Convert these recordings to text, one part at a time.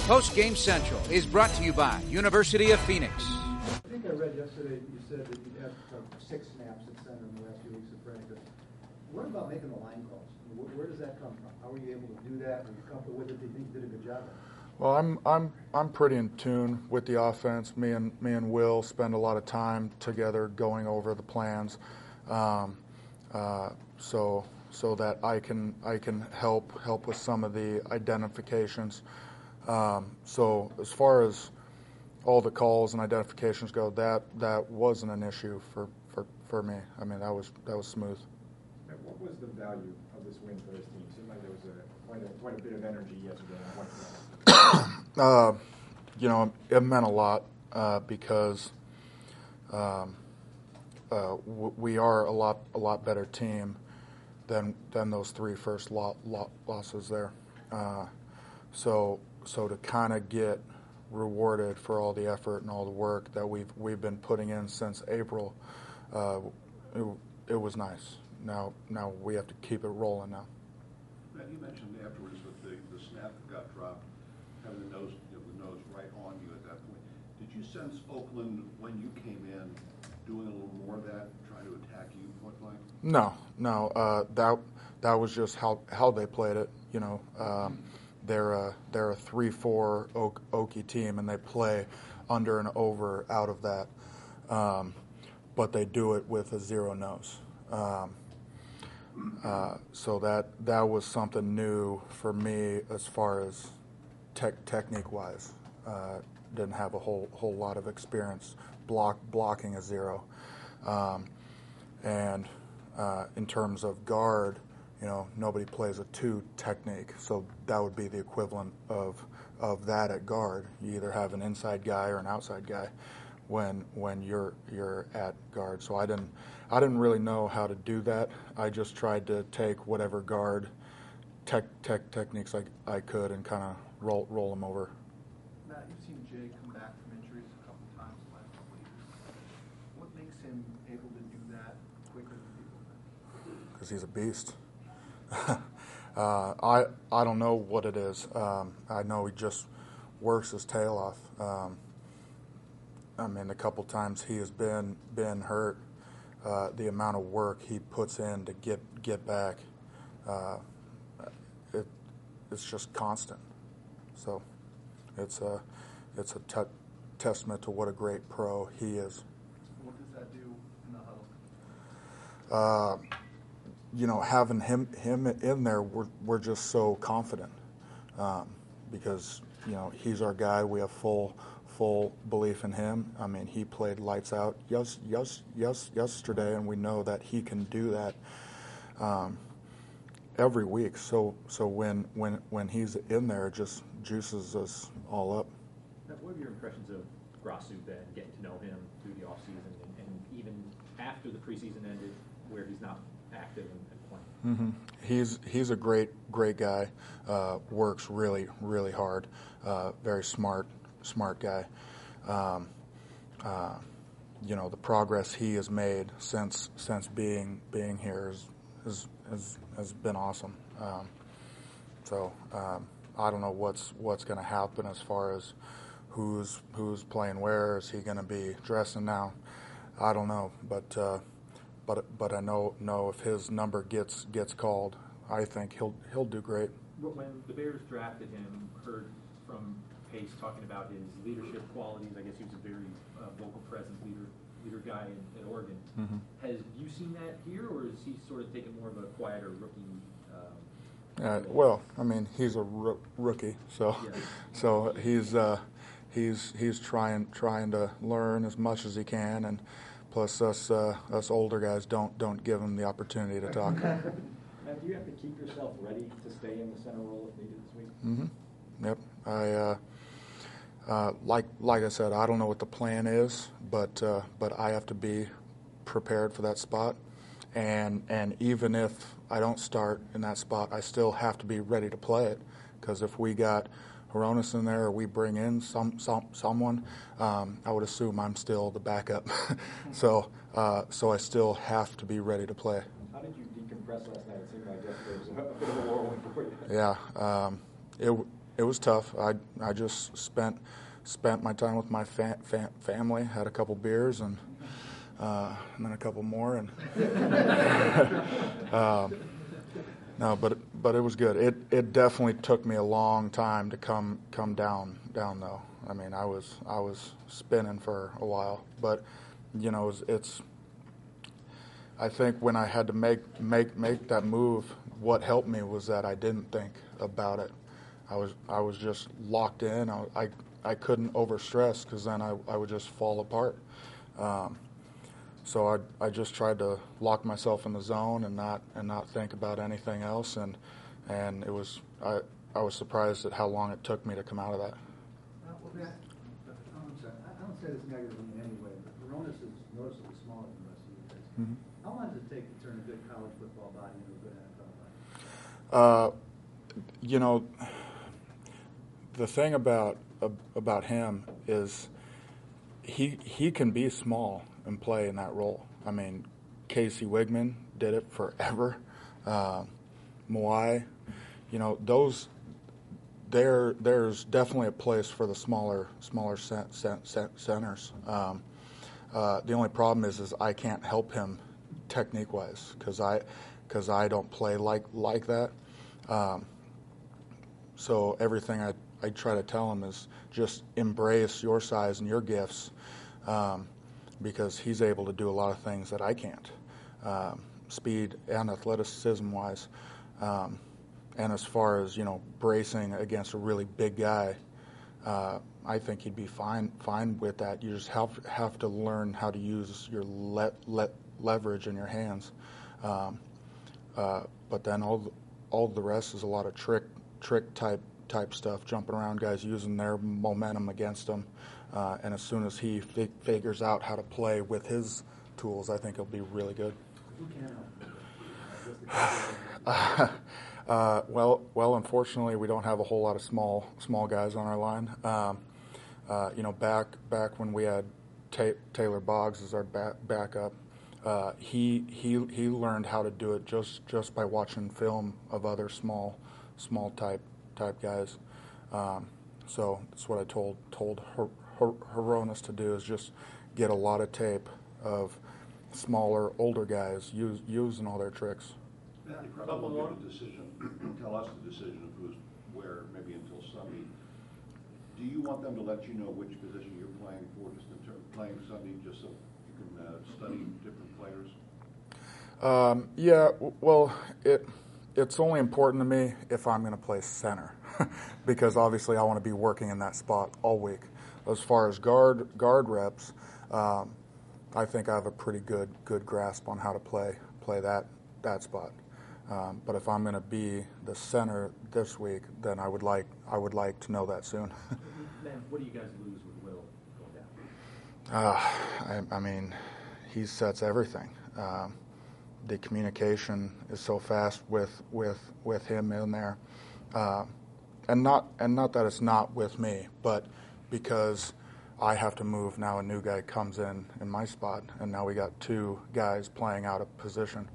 Post Game Central is brought to you by University of Phoenix. I think I read yesterday you said that you had 6 snaps at center in the last few weeks of practice. What about making the line calls? Where does that come from? How were you able to do that? Were you comfortable with it? Do you think you did a good job of it? Well, I'm pretty in tune with the offense. Me and Will spend a lot of time together going over the plans, so that I can help with some of the identifications. So as far as all the calls and identifications go, that wasn't an issue for me. I mean, that was smooth. What was the value of this win for this team? It seemed like there was quite a bit of energy yesterday. It meant a lot because we are a lot better team than those 3 first losses there. So to kind of get rewarded for all the effort and all the work that we've been putting in since April, it was nice. Now we have to keep it rolling now. Matt, you mentioned afterwards with the snap that got dropped, having the nose right on you at that point. Did you sense Oakland, when you came in, doing a little more of that, trying to attack you point blank? No. That was just how they played it. They're a 3-4 Okie team, and they play under and over out of that. But they do it with a 0 nose. So that was something new for me as far as technique-wise. Didn't have a whole lot of experience blocking a 0. And in terms of guard, nobody plays a 2 technique, so that would be the equivalent of that at guard. You either have an inside guy or an outside guy when you're at guard. So I didn't really know how to do that. I just tried to take whatever guard techniques I could and kind of roll them over. Matt, you've seen Jay come back from injuries a couple times in the last couple of years. What makes him able to do that quicker than people? Because he's a beast. I don't know what it is. I know he just works his tail off. A couple times he has been hurt. The amount of work he puts in to get back, it's just constant. So it's a testament to what a great pro he is. What does that do in the huddle? Having him in there, we're just so confident because he's our guy. We have full belief in him. I mean, he played lights out yesterday, and we know that he can do that every week. So when he's in there, it just juices us all up. Now, what are your impressions of Grasu then, getting to know him through the offseason and even after the preseason ended, where he's not active and playing? Mm-hmm. He's a great guy. Works really hard. Very smart guy. The progress he has made since being here has been awesome. I don't know what's going to happen as far as who's playing where. Is he going to be dressing now? I don't know, but I know if his number gets called, I think he'll do great. When the Bears drafted him, heard from Pace talking about his leadership qualities. I guess he was a very vocal, present leader guy in Oregon. Mm-hmm. Has you seen that here, or is he sort of taking more of a quieter rookie? He's a rookie, so yeah. So he's trying to learn as much as he can, and plus us older guys don't give him the opportunity to talk. Matt, do you have to keep yourself ready to stay in the center role if needed this week? Mm-hmm. Yep. Like I said, I don't know what the plan is, but I have to be prepared for that spot, and even if I don't start in that spot, I still have to be ready to play it, because if we got Hronis in there or we bring in someone, I would assume I'm still the backup. So I still have to be ready to play. How did you decompress last night? It seemed like yesterday was a bit of a whirlwind for you. Yeah, it was tough. I just spent my time with my family, had a couple beers and then a couple more, and no, but it was good. It definitely took me a long time to come down though. I mean, I was spinning for a while, but you know, it's I think when I had to make that move, what helped me was that I didn't think about it. I was just locked in. I couldn't overstress because then I would just fall apart. So I just tried to lock myself in the zone and not think about anything else, and it was I was surprised at how long it took me to come out of that. Well, Matt, I'm sorry, I don't say this negatively in any way, but Varonis is noticeably smaller than the rest of you guys. Mm-hmm. How long does it take to turn a good college football body into a good NFL body? You know, the thing about him is he can be small and play in that role. I mean, Casey Wigman did it forever. Moai, you know, those. There's definitely a place for the smaller centers. The only problem is I can't help him technique-wise because I don't play like that. So everything I try to tell him is just embrace your size and your gifts, because he's able to do a lot of things that I can't, speed and athleticism-wise. And as far as, you know, bracing against a really big guy, I think he'd be fine with that. You just have to learn how to use your leverage in your hands. But then all the rest is a lot of trick type stuff, jumping around guys, using their momentum against them. And as soon as he figures out how to play with his tools, I think he'll be really good. Who can help? Well, unfortunately, we don't have a whole lot of small guys on our line. You know, back when we had Taylor Boggs as our backup, he learned how to do it just by watching film of other small type guys. So that's what I told Varonis to do, is just get a lot of tape of smaller, older guys using all their tricks. Matt, you probably won't give the decision, tell us the decision of who's where, maybe until Sunday. Do you want them to let you know which position you're playing for, just in terms of playing Sunday, just so you can study different players? Yeah, well, it's only important to me if I'm going to play center, because obviously I want to be working in that spot all week. As far as guard reps, I think I have a pretty good grasp on how to play that spot. But if I'm going to be the center this week, then I would like to know that soon. Man, what do you guys lose with Will going down? I mean, he sets everything. The communication is so fast with him in there, and not that it's not with me, but because I have to move now. A new guy comes in my spot, and now we got two guys playing out of position.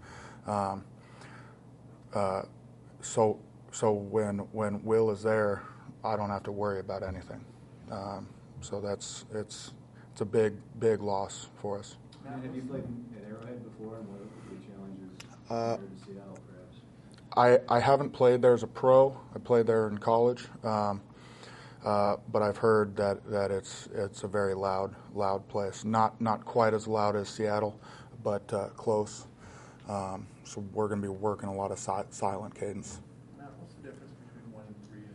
So when Will is there, I don't have to worry about anything. So it's a big loss for us. Matt, have you played at Arrowhead before, and what are the challenges compared to Seattle, perhaps? I haven't played there as a pro. I played there in college, but I've heard that it's a very loud place. Not quite as loud as Seattle, but close. So we're going to be working a lot of silent cadence. Matt, what's the difference between 1 and 3 and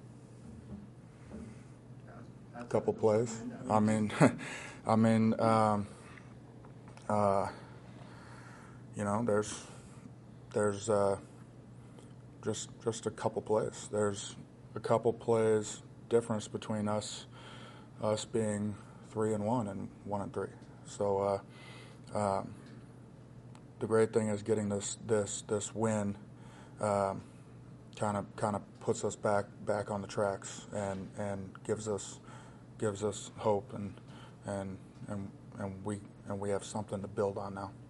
0 and 4? Couple plays. I mean, you know, there's just a couple plays. There's a couple plays difference between us being 3 and 1 and 1 and 3. So the great thing is getting this win kind of puts us back on the tracks and gives us hope and we have something to build on now.